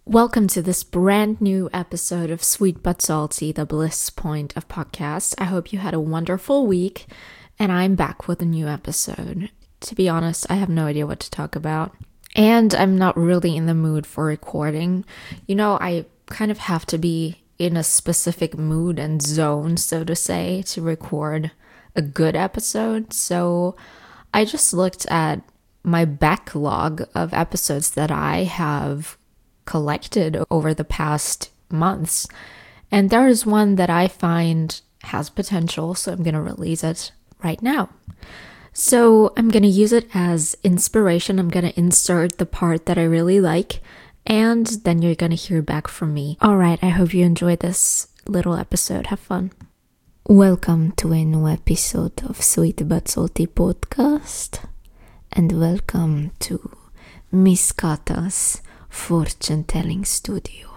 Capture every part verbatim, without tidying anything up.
Welcome to this brand new episode of Sweet But Salty, the Bliss Point of Podcast. I hope you had a wonderful week, and I'm back with a new episode. To be honest, I have no idea what to talk about, and I'm not really in the mood for recording. You know, I kind of have to be in a specific mood and zone, so to say, to record a good episode. So I just looked at my backlog of episodes that I have collected over the past months, and there is one that I find has potential, so I'm going to release it right now. So I'm going to use it as inspiration. I'm going to insert the part that I really like, and then you're going to hear back from me. All right, I hope you enjoyed this little episode. Have fun. Welcome to a new episode of Sweet But Salty Podcast, and welcome to Miss Kata's fortune-telling studio.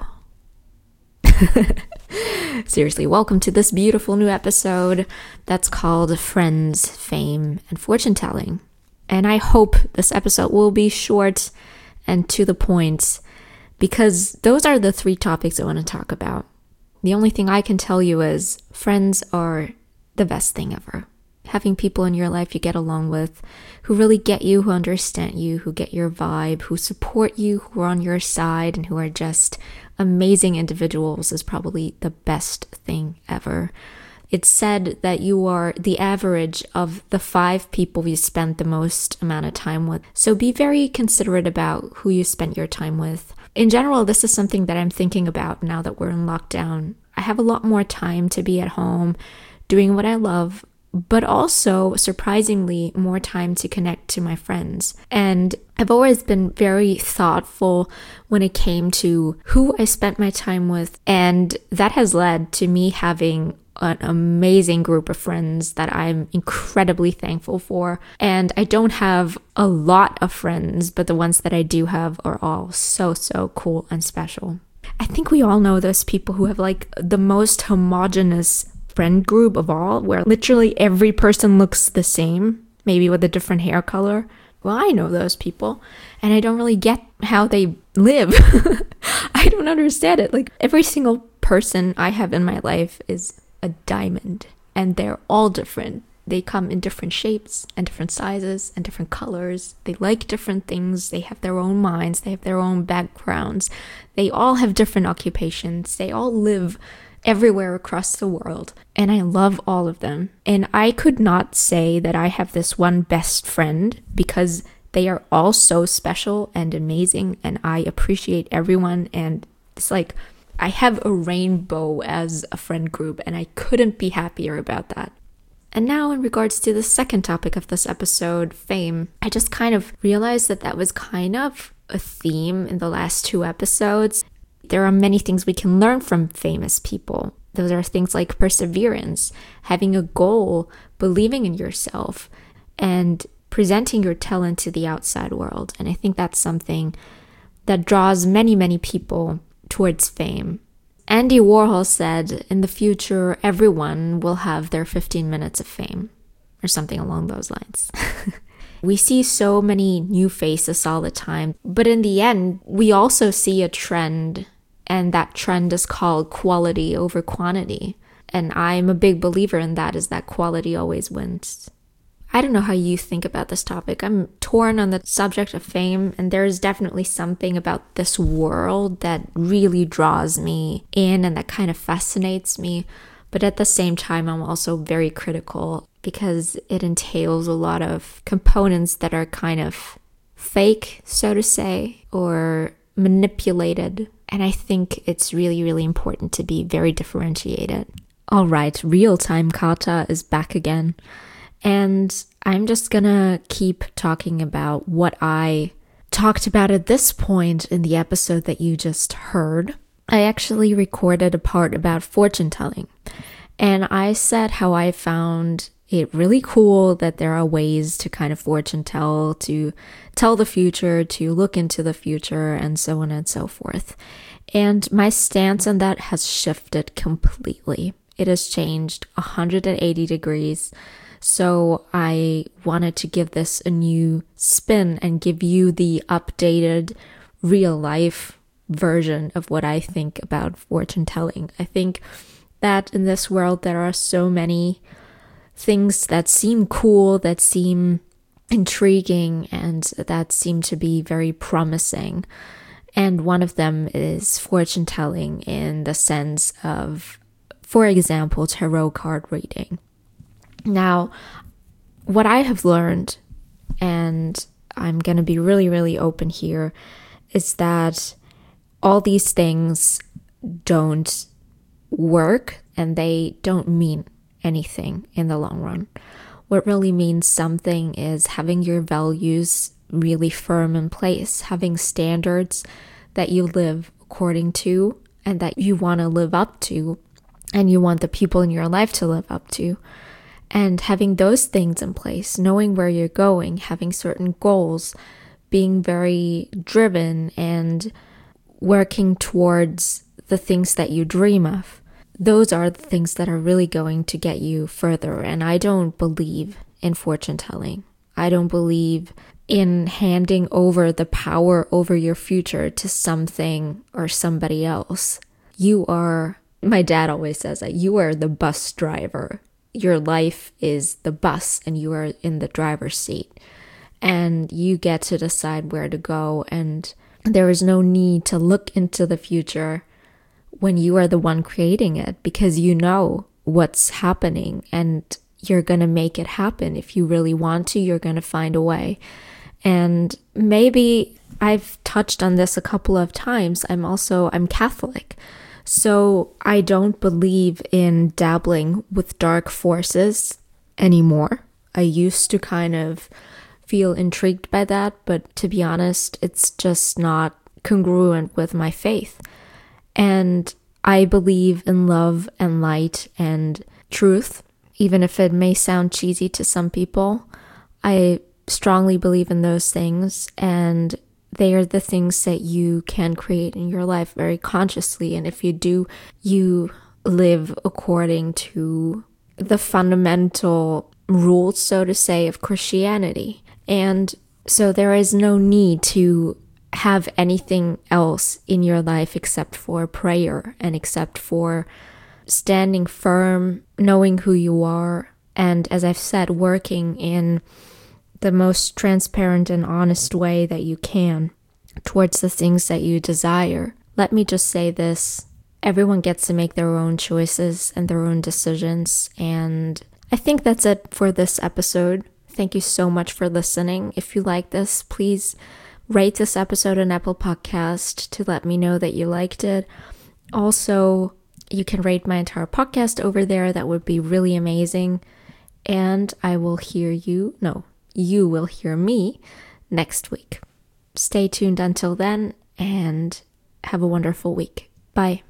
Seriously, welcome to this beautiful new episode that's called Friends, Fame, and Fortune-Telling. And I hope this episode will be short and to the point, because those are the three topics I want to talk about. The only thing I can tell you is friends are the best thing ever. Having people in your life you get along with, who really get you, who understand you, who get your vibe, who support you, who are on your side, and who are just amazing individuals is probably the best thing ever. It's said that you are the average of the five people you spend the most amount of time with. So be very considerate about who you spend your time with. In general, this is something that I'm thinking about now that we're in lockdown. I have a lot more time to be at home doing what I love, but also, surprisingly, more time to connect to my friends. And I've always been very thoughtful when it came to who I spent my time with, and that has led to me having an amazing group of friends that I'm incredibly thankful for. And I don't have a lot of friends, but the ones that I do have are all so, so cool and special. I think we all know those people who have like the most homogenous friend group of all, where literally every person looks the same, maybe with a different hair color. Well, I know those people, and I don't really get how they live. I don't understand it. Like, every single person I have in my life is a diamond, and they're all different. They come in different shapes and different sizes and different colors. They like different things. They have their own minds. They have their own backgrounds. They all have different occupations. They all live everywhere across the world, and I love all of them. And I could not say that I have this one best friend, because they are all so special and amazing, and I appreciate everyone. And it's like I have a rainbow as a friend group, and I couldn't be happier about that. And now, in regards to the second topic of this episode, fame, I just kind of realized that that was kind of a theme in the last two episodes. There are many things we can learn from famous people. Those are things like perseverance, having a goal, believing in yourself, and presenting your talent to the outside world. And I think that's something that draws many, many people towards fame. Andy Warhol said, in the future, everyone will have their fifteen minutes of fame, or something along those lines. We see so many new faces all the time, but in the end, we also see a trend, and that trend is called quality over quantity. And I'm a big believer in that, is that quality always wins. I don't know how you think about this topic. I'm torn on the subject of fame, and there's definitely something about this world that really draws me in and that kind of fascinates me. But at the same time, I'm also very critical, because it entails a lot of components that are kind of fake, so to say, or manipulated. And I think it's really, really important to be very differentiated. All right, Real-Time Kata is back again. And I'm just gonna keep talking about what I talked about at this point in the episode that you just heard. I actually recorded a part about fortune telling, and I said how I found it really cool that there are ways to kind of fortune tell, to tell the future, to look into the future, and so on and so forth. And my stance on that has shifted completely. It has changed one hundred eighty degrees. So I wanted to give this a new spin and give you the updated real life version of what I think about fortune telling. I think that in this world there are so many things that seem cool, that seem intriguing, and that seem to be very promising. And one of them is fortune telling in the sense of, for example, tarot card reading. Now, what I have learned, and I'm going to be really, really open here, is that all these things don't work and they don't mean anything in the long run. What really means something is having your values really firm in place, having standards that you live according to and that you want to live up to, and you want the people in your life to live up to. And having those things in place, knowing where you're going, having certain goals, being very driven and working towards the things that you dream of. Those are the things that are really going to get you further. And I don't believe in fortune telling. I don't believe in handing over the power over your future to something or somebody else. You are, my dad always says that, you are the bus driver. Your life is the bus and you are in the driver's seat. And you get to decide where to go. And there is no need to look into the future when you are the one creating it, because you know what's happening and you're going to make it happen. If you really want to, you're going to find a way. And maybe I've touched on this a couple of times. I'm also, I'm Catholic. So I don't believe in dabbling with dark forces anymore. I used to kind of feel intrigued by that, but to be honest, it's just not congruent with my faith. And I believe in love and light and truth, even if it may sound cheesy to some people. I strongly believe in those things, and they are the things that you can create in your life very consciously. And if you do, you live according to the fundamental rules, so to say, of Christianity. And so there is no need to have anything else in your life except for prayer and except for standing firm, knowing who you are, and as I've said, working in the most transparent and honest way that you can towards the things that you desire. Let me just say this: everyone gets to make their own choices and their own decisions, and I think that's it for this episode. Thank you so much for listening. If you like this, please rate this episode on Apple Podcast to let me know that you liked it. Also, you can rate my entire podcast over there. That would be really amazing. And I will hear you, no, you will hear me next week. Stay tuned until then and have a wonderful week. Bye.